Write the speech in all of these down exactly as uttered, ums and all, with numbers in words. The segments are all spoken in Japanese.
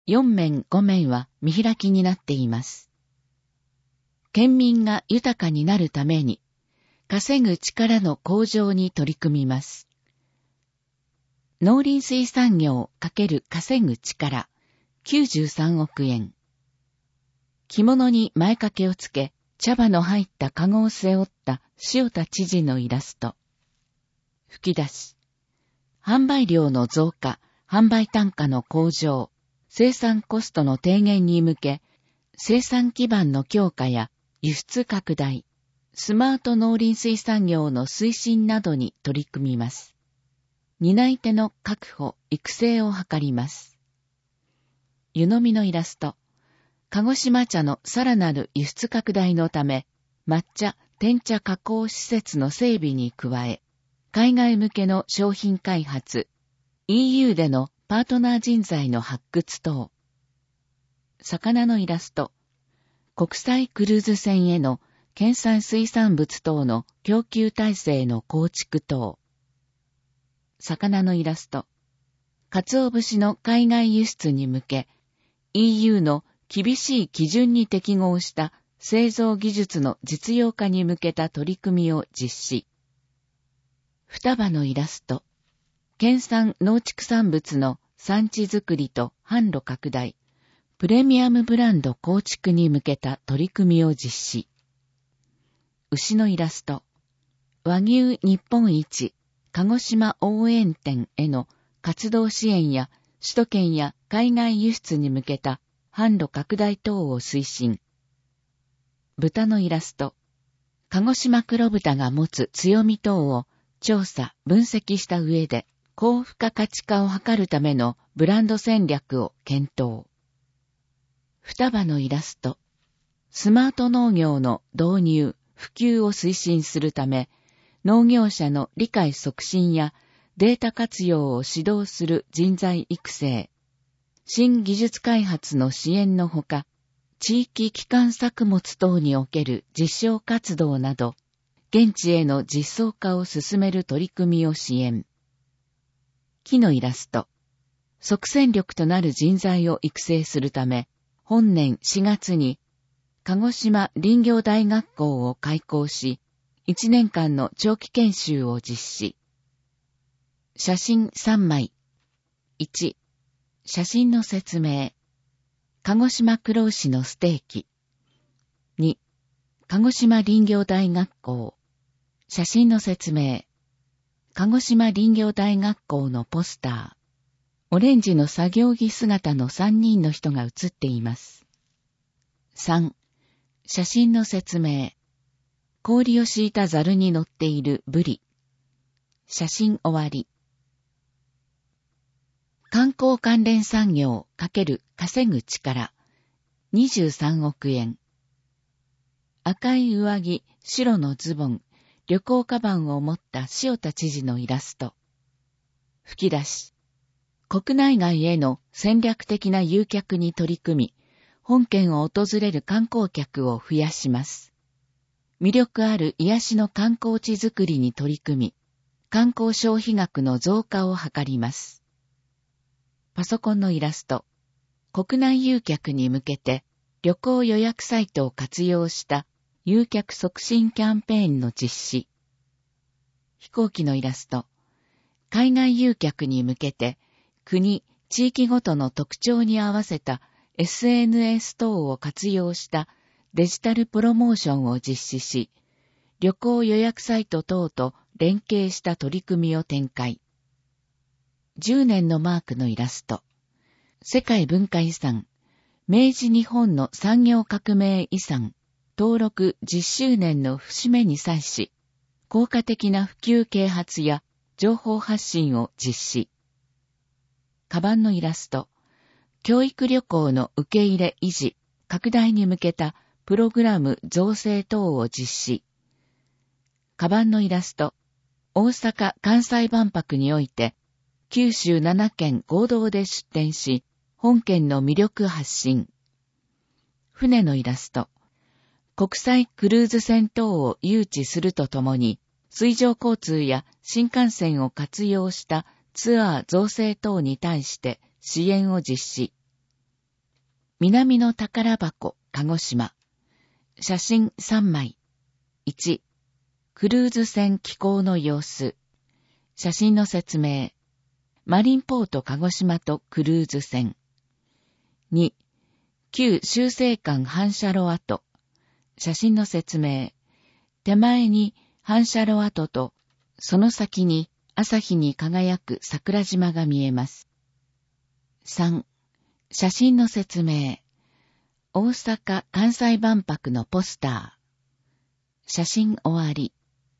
よん面ご面は見開きになっています。県民が豊かになるために、稼ぐ力の向上に取り組みます。農林水産業×稼ぐ力、きゅうじゅうさんおくえん。着物に前掛けをつけ、茶葉の入ったかごを背負った塩田知事のイラスト。吹き出し。販売量の増加、販売単価の向上、生産コストの低減に向け、生産基盤の強化や輸出拡大、スマート農林水産業の推進などに取り組みます。担い手の確保、育成を図ります。湯飲みのイラスト。鹿児島茶のさらなる輸出拡大のため、抹茶、天茶加工施設の整備に加え、海外向けの商品開発、イーユー でのパートナー人材の発掘等。魚のイラスト。国際クルーズ船への県産水産物等の供給体制の構築等。魚のイラスト。鰹節の海外輸出に向け、イーユー の厳しい基準に適合した製造技術の実用化に向けた取り組みを実施。双葉のイラスト。県産農畜産物の産地づくりと販路拡大、プレミアムブランド構築に向けた取り組みを実施。牛のイラスト。和牛日本一鹿児島応援店への活動支援や首都圏や海外輸出に向けた販路拡大等を推進。豚のイラスト。鹿児島黒豚が持つ強み等を調査、分析した上で高付加価値化を図るためのブランド戦略を検討。双葉のイラスト。スマート農業の導入、普及を推進するため、農業者の理解促進やデータ活用を指導する人材育成、新技術開発の支援のほか、地域基幹作物等における実証活動など、現地への実装化を進める取り組みを支援。木のイラスト。即戦力となる人材を育成するため、本年しがつに、鹿児島林業大学校を開校し、いちねんかんの長期研修を実施。写真さんまい。いち、写真の説明。鹿児島黒牛のステーキ。に、鹿児島林業大学校。写真の説明。鹿児島林業大学校のポスター。オレンジの作業着姿のさんにんの人が写っています。さん、写真の説明。氷を敷いたザルに乗っているブリ。写真終わり。観光関連産業×稼ぐ力。にじゅうさんおくえん。赤い上着、白のズボン、旅行カバンを持った塩田知事のイラスト。吹き出し。国内外への戦略的な誘客に取り組み、本県を訪れる観光客を増やします。魅力ある癒しの観光地づくりに取り組み、観光消費額の増加を図ります。パソコンのイラスト。国内誘客に向けて旅行予約サイトを活用した誘客促進キャンペーンの実施。飛行機のイラスト。海外誘客に向けて国、地域ごとの特徴に合わせた エスエヌエス 等を活用したデジタルプロモーションを実施し、旅行予約サイト等と連携した取り組みを展開。じゅうねんのマークのイラスト。世界文化遺産、明治日本の産業革命遺産、登録じゅっしゅうねんの節目に際し、効果的な普及啓発や情報発信を実施。カバンのイラスト。教育旅行の受け入れ維持、拡大に向けたプログラム造成等を実施。カバンのイラスト。大阪・関西万博において、九州ななけん合同で出展し、本県の魅力発信。船のイラスト。国際クルーズ船等を誘致するとともに、水上交通や新幹線を活用したツアー造成等に対して支援を実施。 南の宝箱、鹿児島。写真さんまい。いち、クルーズ船寄港の様子。写真の説明。マリンポート鹿児島とクルーズ船。に、旧修正館反射炉跡。写真の説明。手前に反射炉跡と、その先に朝日に輝く桜島が見えます。さん、写真の説明。大阪・関西万博のポスター。写真終わり。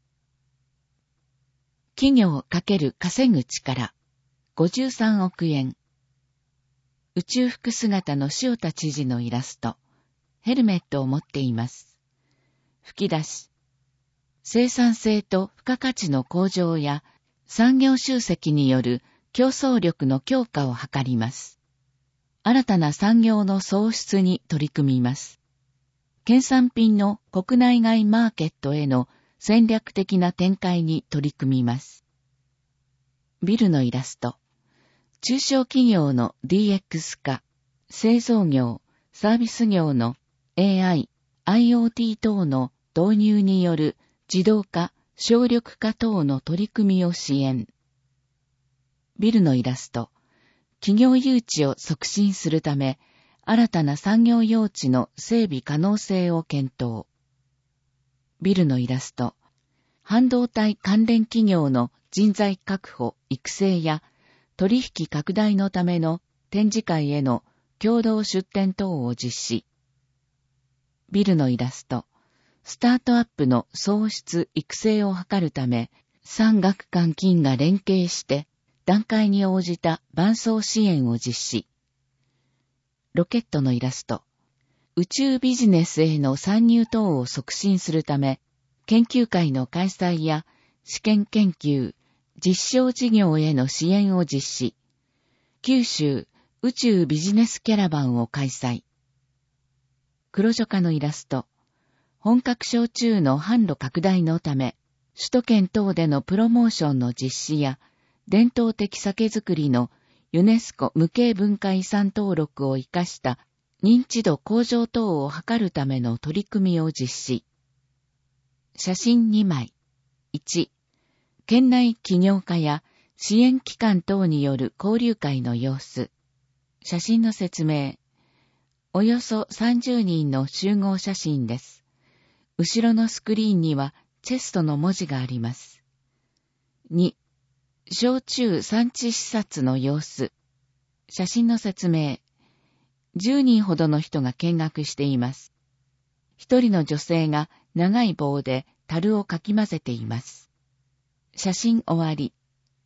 企業×稼ぐ力。ごじゅうさんおくえん。宇宙服姿の塩田知事のイラスト。ヘルメットを持っています。吹き出し。生産性と付加価値の向上や産業集積による競争力の強化を図ります。新たな産業の創出に取り組みます。県産品の国内外マーケットへの戦略的な展開に取り組みます。ビルのイラスト。中小企業の ディーエックス 化、製造業、サービス業の エーアイ、アイオーティー 等の導入による自動化、省力化等の取り組みを支援。ビルのイラスト。企業誘致を促進するため、新たな産業用地の整備可能性を検討。ビルのイラスト。半導体関連企業の人材確保、育成や取引拡大のための展示会への共同出展等を実施。ビルのイラスト。スタートアップの創出、育成を図るため、産学官金が連携して、段階に応じた伴走支援を実施。ロケットのイラスト。宇宙ビジネスへの参入等を促進するため、研究会の開催や試験研究、実証事業への支援を実施。九州宇宙ビジネスキャラバンを開催。黒女化のイラスト。本格焼酎の販路拡大のため、首都圏等でのプロモーションの実施や、伝統的酒造りのユネスコ無形文化遺産登録を生かした認知度向上等を図るための取り組みを実施。写真にまい。いち、県内起業家や支援機関等による交流会の様子。写真の説明。およそさんじゅうにんの集合写真です。後ろのスクリーンにはチェストの文字があります。に、焼酎産地視察の様子。写真の説明。じゅうにんほどの人が見学しています。一人の女性が長い棒で樽をかき混ぜています。写真終わり。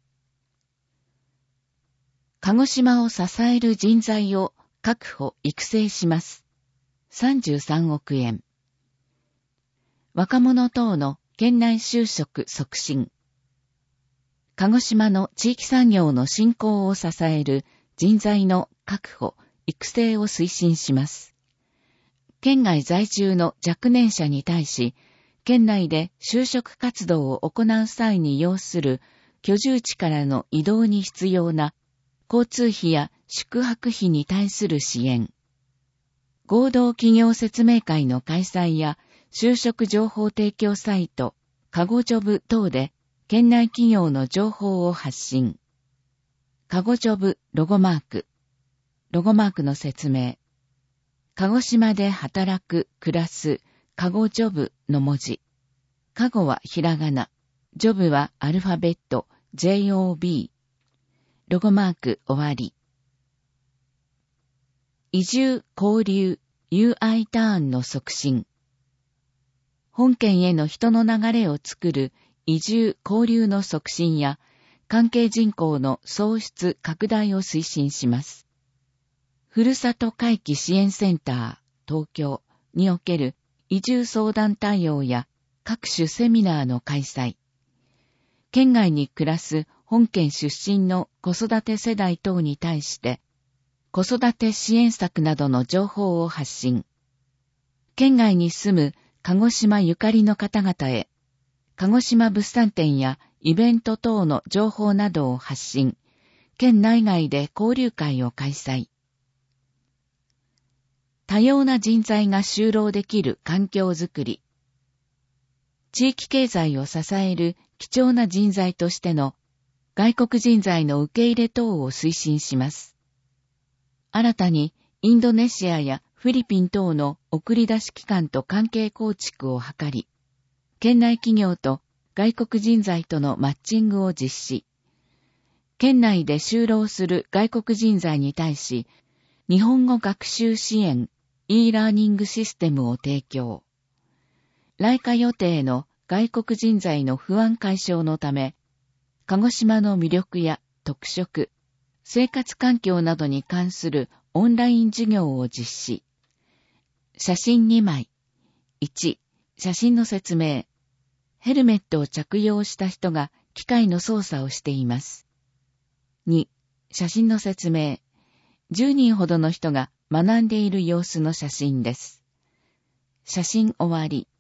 鹿児島を支える人材を確保・育成します。さんじゅうさんおくえん。若者等の県内就職促進。鹿児島の地域産業の振興を支える人材の確保・育成を推進します。県外在住の若年者に対し、県内で就職活動を行う際に要する居住地からの移動に必要な交通費や宿泊費に対する支援。合同企業説明会の開催や就職情報提供サイト、カゴジョブ等で県内企業の情報を発信。カゴジョブロゴマーク。ロゴマークの説明。鹿児島で働く、暮らす、カゴジョブの文字。カゴはひらがな。ジョブはアルファベット ジェイオービー。ロゴマーク終わり。移住、交流、ユーアイ ターンの促進。本県への人の流れを作る移住・交流の促進や関係人口の創出・拡大を推進します。ふるさと回帰支援センター、東京における移住相談対応や各種セミナーの開催。県外に暮らす本県出身の子育て世代等に対して子育て支援策などの情報を発信。県外に住む鹿児島ゆかりの方々へ、鹿児島物産展やイベント等の情報などを発信、県内外で交流会を開催。 多様な人材が就労できる環境づくり、地域経済を支える貴重な人材としての外国人材の受け入れ等を推進します。新たにインドネシアやフィリピン等の送り出し機関と関係構築を図り、県内企業と外国人材とのマッチングを実施。県内で就労する外国人材に対し、日本語学習支援 e ラーニングシステムを提供。来華予定の外国人材の不安解消のため、鹿児島の魅力や特色、生活環境などに関するオンライン授業を実施。写真にまい。いち、写真の説明。ヘルメットを着用した人が機械の操作をしています。に、写真の説明。じゅうにんほどの人が学んでいる様子の写真です。写真終わり。